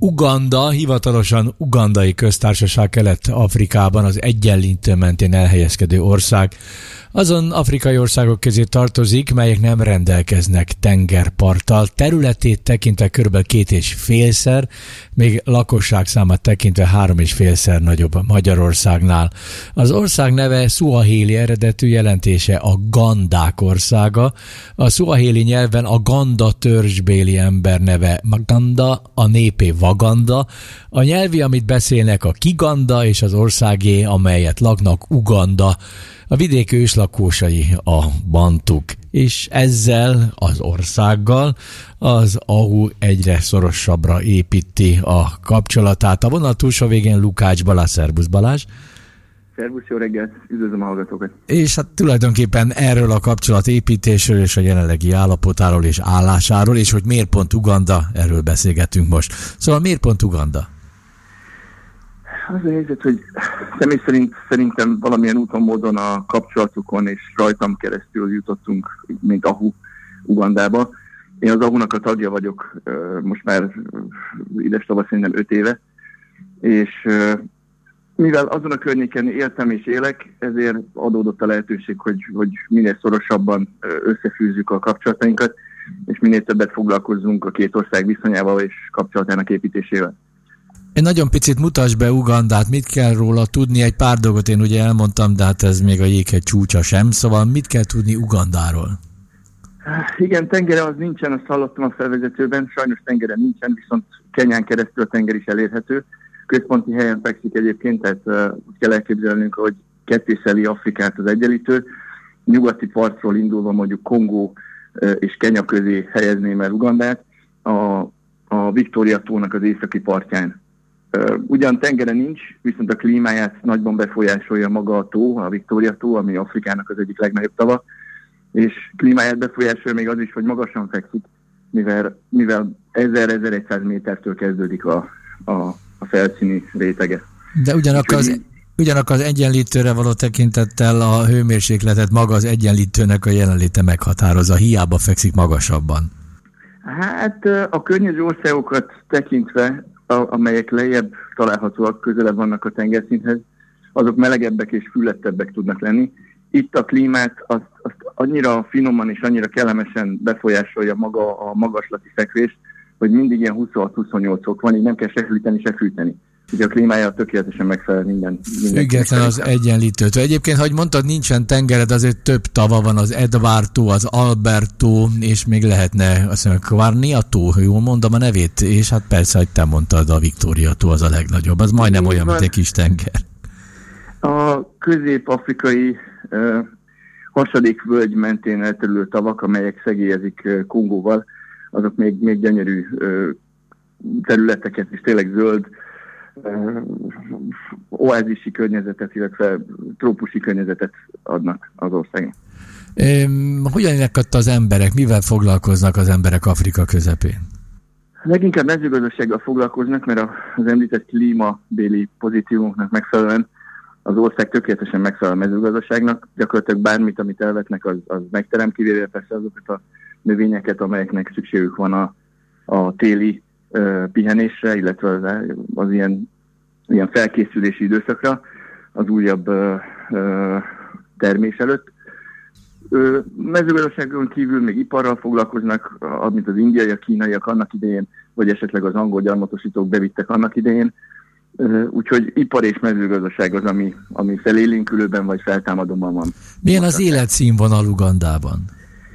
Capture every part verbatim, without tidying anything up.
Uganda, hivatalosan Ugandai Köztársaság Kelet-Afrikában az Egyenlítő mentén elhelyezkedő ország. Azon afrikai országok közé tartozik, melyek nem rendelkeznek tengerparttal. Területét tekintve kb. két és félszer, még lakosság számát tekintve három és félszer nagyobb Magyarországnál. Az ország neve szuahéli eredetű, jelentése a Gandák országa. A szuahéli nyelven a Ganda törzsbéli ember neve Maganda, a népé Vaganda. A nyelvi, amit beszélnek, a Kiganda, és az országé, amelyet laknak, Uganda. A vidék őslakósai a bantuk, és ezzel az országgal az á u egyre szorosabbra építi a kapcsolatát. A vonal túlsó végén Lukács Balázs. Szerbusz Balázs! Szervusz, jó reggelt, üdvözlöm a hallgatókat! És hát tulajdonképpen erről a kapcsolatépítésről és a jelenlegi állapotáról és állásáról, és hogy miért pont Uganda, erről beszélgetünk most. Szóval miért pont Uganda? Az a helyzet, hogy személy szerint szerintem valamilyen úton, módon a kapcsolatukon és rajtam keresztül jutottunk, mint á u Ugandába. Én az á u-nak a tagja vagyok most már ides tavasz szerintem öt éve, és mivel azon a környéken éltem és élek, ezért adódott a lehetőség, hogy, hogy minél szorosabban összefűzzük a kapcsolatainkat, és minél többet foglalkozzunk a két ország viszonyával és kapcsolatának építésével. Egy nagyon picit mutasd be Ugandát, mit kell róla tudni, egy pár dolgot én ugye elmondtam, de hát ez még a jéghegy csúcsa sem, szóval mit kell tudni Ugandáról? Igen, tengere az nincsen, azt hallottam a felvezetőben, sajnos tengere nincsen, viszont Kenyán keresztül a tenger is elérhető. Központi helyen fekszik egyébként, tehát uh, úgy kell elképzelnünk, hogy kettészeli Afrikát az Egyenlítő, nyugati partról indulva mondjuk Kongó uh, és Kenya közé helyezném el Ugandát, a, a Victoria-tónak az északi partján. Uh, ugyan tengere nincs, viszont a klímáját nagyban befolyásolja maga a tó, a Victoria-tó, ami Afrikának az egyik legnagyobb tava, és klímáját befolyásolja még az is, hogy magasan fekszik, mivel, mivel ezer-ezerszáz métertől kezdődik a, a, a felszíni rétege. De ugyanakkor az, ugyanakkor az Egyenlítőre való tekintettel a hőmérsékletet maga az Egyenlítőnek a jelenléte meghatározza, hiába fekszik magasabban. Hát a környező országokat tekintve, amelyek lejjebb találhatóak, közelebb vannak a tengerszinthez, azok melegebbek és füllettebbek tudnak lenni. Itt a klímát azt, azt annyira finoman és annyira kellemesen befolyásolja maga a magaslati fekvés, hogy mindig ilyen huszonhat-huszonnyolc fok van, így nem kell se hűteni, se fűteni. Ugye a klímája tökéletesen megfelel minden. Független az Egyenlítőtől. Egyébként, ahogy mondtad, nincsen tengered, azért több tava van, az Edward-tó, az Albert-tó, és még lehetne, azt mondja, Kvarnia-tó, jól mondom a nevét, és hát persze, hogy te mondtad, a Victoria-tó az a legnagyobb, az majdnem olyan, mint egy kis tenger. A közép-afrikai uh, hasadék völgy mentén elterülő tavak, amelyek szegélyezik uh, Kongóval, azok még, még gyönyörű uh, területeket, és tényleg zöld, uh, oázisi környezetet, illetve trópusi környezetet adnak az országon. Um, hogyan élnek az emberek? Mivel foglalkoznak az emberek Afrika közepén? Leginkább mezőgazdasággal foglalkoznak, mert az említett klímabéli pozíciónknak megfelelően az ország tökéletesen megfelel a mezőgazdaságnak. Gyakorlatilag bármit, amit elvetnek, az, az megterem, kivéve persze azokat a növényeket, amelyeknek szükségük van a, a téli uh, pihenésre, illetve az, az ilyen, ilyen felkészülési időszakra, az újabb uh, uh, termés előtt. Uh, mezőgazdaságon kívül még iparral foglalkoznak, amit az indiaiak, kínaiak annak idején, vagy esetleg az angol gyarmatosítók bevittek annak idején. Uh, úgyhogy ipar és mezőgazdaság az, ami, ami felélénkülőben vagy feltámadóban van. Milyen az életszínvonal Ugandában?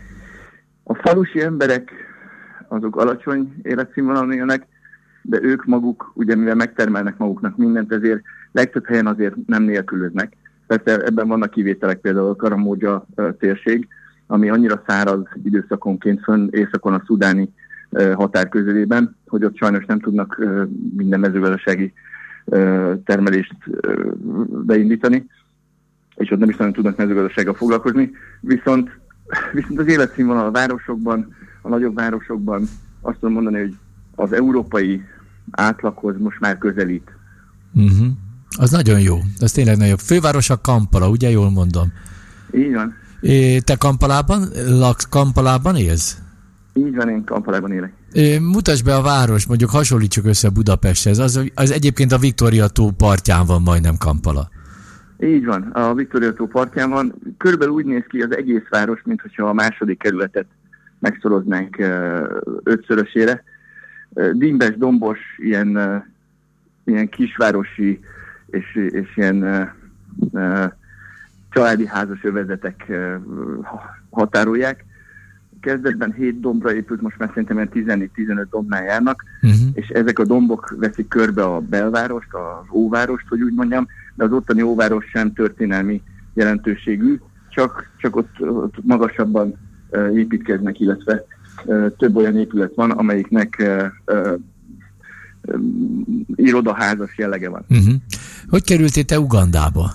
A falusi emberek azok alacsony életszínvonalon élnek, de ők maguk, ugye mivel megtermelnek maguknak mindent, ezért legtöbb helyen azért nem nélkülöznek. Persze ebben vannak kivételek, például a Karamódzsa uh, térség, ami annyira száraz időszakonként fönn északon a szudáni uh, határ közelében, hogy ott sajnos nem tudnak uh, minden mezőgazdasági uh, termelést uh, beindítani, és ott nem is nagyon tudnak mezőgazdasággal foglalkozni. Viszont, viszont az életszínvonal a városokban, a nagyobb városokban azt tudom mondani, hogy az európai átlaghoz most már közelít. Uh-huh. Az nagyon jó. Az tényleg nagyon jó. Főváros a Kampala, ugye jól mondom? Így van. É, te Kampalában, laksz Kampalában élsz? Így van, én Kampalában élek. Mutasd be a város, mondjuk hasonlítsuk össze Budapesthez. Az, az egyébként a Viktória-tó partján van majdnem Kampala. Így van, a Viktória-tó partján van. Körülbelül úgy néz ki az egész város, mintha a második kerületet megszoroznánk ötszörösére. Dimbes, dombos, ilyen, ilyen kisvárosi és, és ilyen családi házas övezetek határolják. Kezdetben hét dombra épült, most már szerintem tizennégy-tizenöt dombnál járnak, uh-huh. és ezek a dombok veszik körbe a belvárost, az óvárost, hogy úgy mondjam, de az ottani óváros sem történelmi jelentőségű, csak, csak ott, ott magasabban uh, építkeznek, illetve uh, több olyan épület van, amelyiknek uh, uh, uh, irodaházas jellege van. Uh-huh. Hogy kerültél te Ugandába?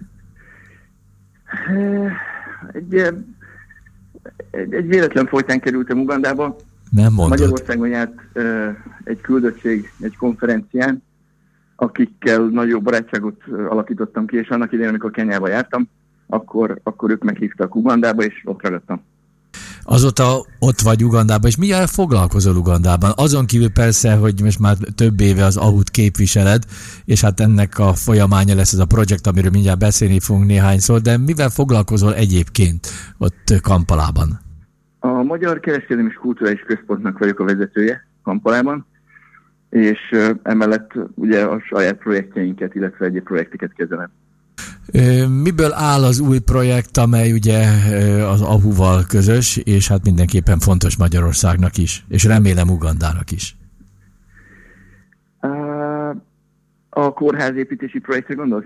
Uh, egy, egy, egy véletlen folytán kerültem Ugandába. Nem mondod. Magyarországon járt uh, egy küldöttség egy konferencián, akikkel nagyobb barátságot alakítottam ki, és annak idején, amikor Kenyába jártam, akkor, akkor ők meghívtak Ugandába, és ott ragadtam. Azóta ott vagy Ugandában, és mivel foglalkozol Ugandában? Azon kívül persze, hogy most már több éve az á u-t képviseled, és hát ennek a folyamánya lesz ez a projekt, amiről mindjárt beszélni fogunk néhányszor, de mivel foglalkozol egyébként ott Kampalában? A Magyar Kereskedelmi és Kulturális Központnak vagyok a vezetője Kampalában, és emellett ugye a saját projektjeinket, illetve egyéb projekteket kezelem. Miből áll az új projekt, amely ugye az á u-val közös, és hát mindenképpen fontos Magyarországnak is, és remélem Ugandának is? A kórházépítési projektre gondolsz?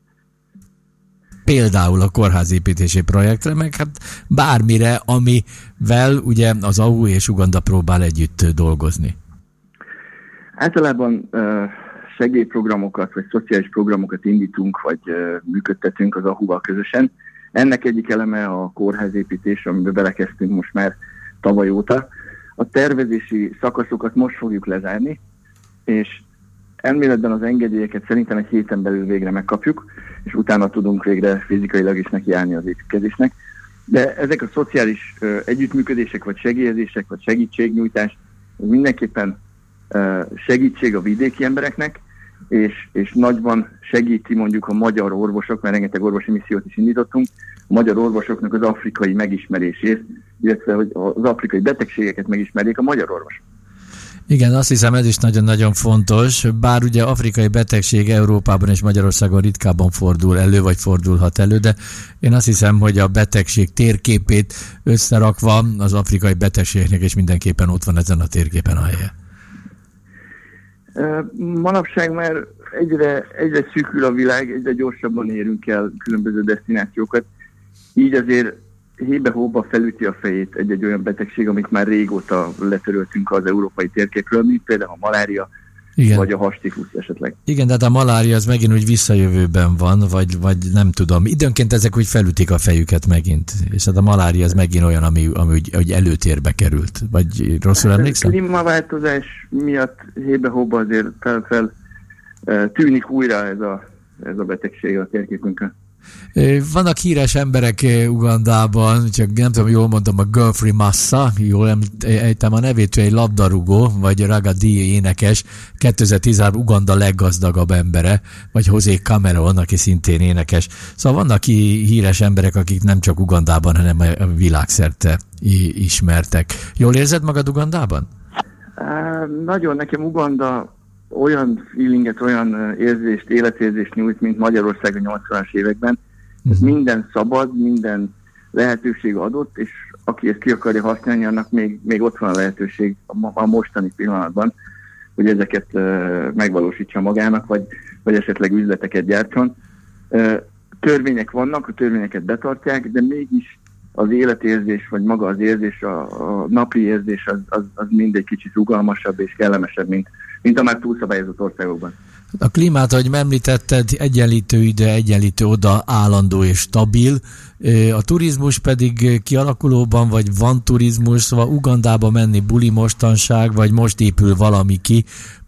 Például a kórházépítési projektre, meg hát bármire, amivel ugye az á u és Uganda próbál együtt dolgozni. Általában uh, segélyprogramokat, vagy szociális programokat indítunk, vagy uh, működtetünk az á u-val közösen. Ennek egyik eleme a kórházépítés, amiben belekezdtünk most már tavaly óta. A tervezési szakaszokat most fogjuk lezárni, és elméletben az engedélyeket szerintem egy héten belül végre megkapjuk, és utána tudunk végre fizikailag is nekiállni az építkezésnek. De ezek a szociális uh, együttműködések, vagy segélyezések, vagy segítségnyújtás, ez mindenképpen segítség a vidéki embereknek, és, és nagyban segíti mondjuk a magyar orvosok, mert rengeteg orvosi missziót is indítottunk, a magyar orvosoknak az afrikai megismerését, illetve hogy az afrikai betegségeket megismerjék a magyar orvosok. Igen, azt hiszem ez is nagyon-nagyon fontos, bár ugye afrikai betegség Európában és Magyarországon ritkábban fordul elő, vagy fordulhat elő, de én azt hiszem, hogy a betegség térképét összerakva az afrikai betegségnek és mindenképpen ott van ezen a térképen a helye. Manapság már egyre, egyre szűkül a világ, egyre gyorsabban érünk el különböző desztinációkat, így azért hébe-hóba felüti a fejét egy-egy olyan betegség, amit már régóta letöröltünk az európai térképről, mint például a malária, igen. Vagy a hastiflusz esetleg. Igen, de hát a malária az megint úgy visszajövőben van, vagy, vagy nem tudom. Időnként ezek úgy felütik a fejüket megint, és hát a malária az megint olyan, ami, ami úgy, úgy előtérbe került. Vagy rosszul emlékszem? A klímaváltozás miatt hébe-hóba azért fel, fel tűnik újra ez a, ez a betegség a térképünkön. Vannak híres emberek Ugandában, csak nem tudom, jól mondom, a Geoffrey Massa, jól ejtem a nevét, egy labdarúgó, vagy Raga Dee énekes, kétezer-tizenhárom Uganda leggazdagabb embere, vagy José Cameron, aki szintén énekes. Szóval vannak híres emberek, akik nem csak Ugandában, hanem a világszerte ismertek. Jól érzed magad Ugandában? Uh, nagyon, nekem Uganda olyan feelinget, olyan érzést, életérzést nyújt, mint Magyarország a nyolcvanas években. Uh-huh. Minden szabad, minden lehetőség adott, és aki ezt ki akarja használni, annak még, még ott van a lehetőség a, a mostani pillanatban, hogy ezeket uh, megvalósítsa magának, vagy, vagy esetleg üzleteket gyártson. Uh, törvények vannak, a törvényeket betartják, de mégis az életérzés, vagy maga az érzés, a, a napi érzés, az, az, az mindegy kicsit rugalmasabb és kellemesebb, mint, mint a már túlszabályozott országokban. A klímát, ahogy említetted, egyenlítő ide, egyenlítő oda, állandó és stabil. A turizmus pedig kialakulóban, vagy van turizmus, szóval Ugandába menni buli mostanság, vagy most épül valami ki,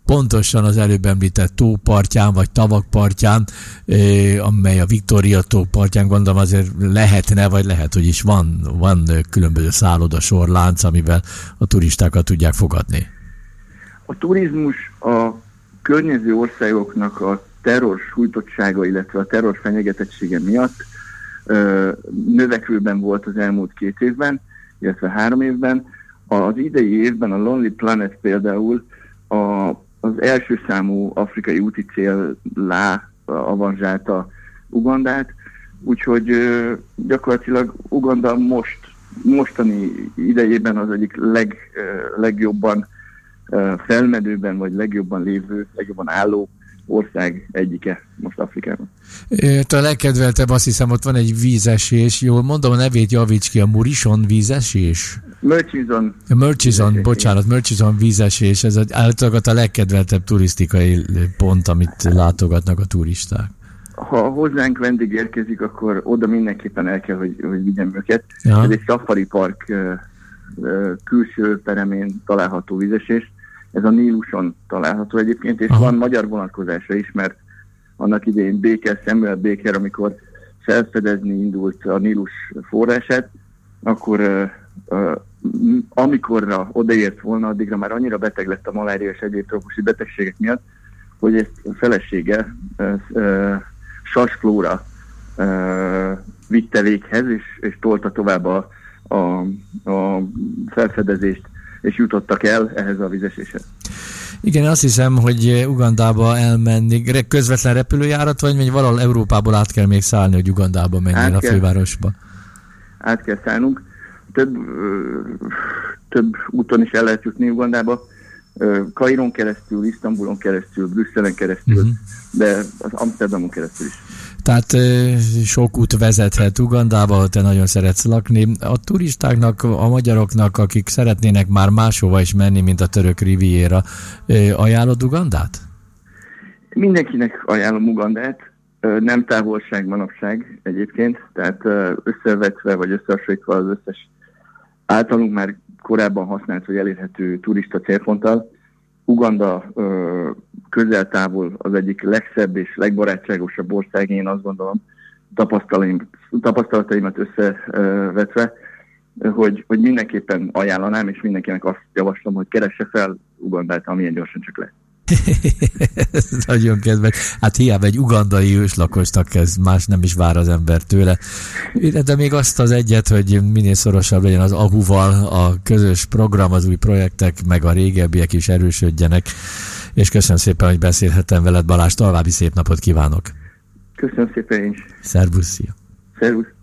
pontosan az előbb említett tó partján, vagy tavak partján, amely a Victoria tó partján, gondolom azért lehetne, vagy lehet, hogy is van, van különböző szállodasorlánc, amivel a turistákat tudják fogadni. A turizmus a környező országoknak a terror sújtottsága, illetve a terror fenyegetettsége miatt ö, növekvőben volt az elmúlt két évben, illetve három évben. Az idei évben a Lonely Planet például a, az első számú afrikai úti céllá avanzsálta Ugandát, úgyhogy ö, gyakorlatilag Uganda most, mostani idejében az egyik leg, ö, legjobban ö, felmedőben, vagy legjobban lévő, legjobban álló ország egyike most Afrikában. A legkedveltebb, azt hiszem, ott van egy vízesés, jól mondom, a nevét javíts ki, a Murchison vízesés? Murchison. A Murchison, bocsánat, Murchison vízesés, ez általában a legkedveltebb turisztikai pont, amit látogatnak a turisták. Ha hozzánk vendég érkezik, akkor oda mindenképpen el kell, hogy, hogy vigyem őket. Ja. Ez egy safari park uh, uh, külső peremén található vízesés. Ez a Níluson található egyébként, és Aha. van magyar vonatkozása is, mert annak idején Baker, Samuel Baker, amikor felfedezni indult a Nílus forrását, akkor uh, uh, amikorra odaért volna, addigra már annyira beteg lett a malária és egyéb trópusi betegségek miatt, hogy ezt a felesége uh, uh, Sas Flóra uh, vitte véghez, és, és tolta tovább a, a, a felfedezést, és jutottak el ehhez a vízeséshez. Igen, azt hiszem, hogy Ugandába elmenni, közvetlen repülőjárat, vagy még valahol Európából át kell még szállni, hogy Ugandába menjen a fővárosba? Át kell szállnunk. Több, több úton is el lehet jutni Ugandába. Kairon keresztül, Isztambulon keresztül, Brüsszelen keresztül, uh-huh. de az Amsterdamon keresztül is. Tehát sok út vezethet Ugandába, te nagyon szeretsz lakni. A turistáknak, a magyaroknak, akik szeretnének már máshova is menni, mint a török riviera, ajánlod Ugandát? Mindenkinek ajánlom Ugandát. Nem távolság manapság egyébként, tehát összevetve vagy összehasonlítva az összes általunk már korábban használt vagy elérhető turista célponttal, Uganda ö, közel-távol az egyik legszebb és legbarátságosabb ország, én azt gondolom, tapasztalataim, tapasztalataimat összevetve, hogy, hogy mindenképpen ajánlanám, és mindenkinek azt javaslom, hogy keresse fel Ugandát, amilyen gyorsan csak lehet. Ez nagyon kedves. Hát hiába egy ugandai őslakosnak ez más nem is vár az ember tőle. De még azt az egyet, hogy minél szorosabb legyen az á hú-val a közös program, az új projektek, meg a régebbiek is erősödjenek. És köszönöm szépen, hogy beszélhettem veled, Balázs. További szép napot kívánok. Köszönöm szépen én is. Szervusz, szia. Szervusz.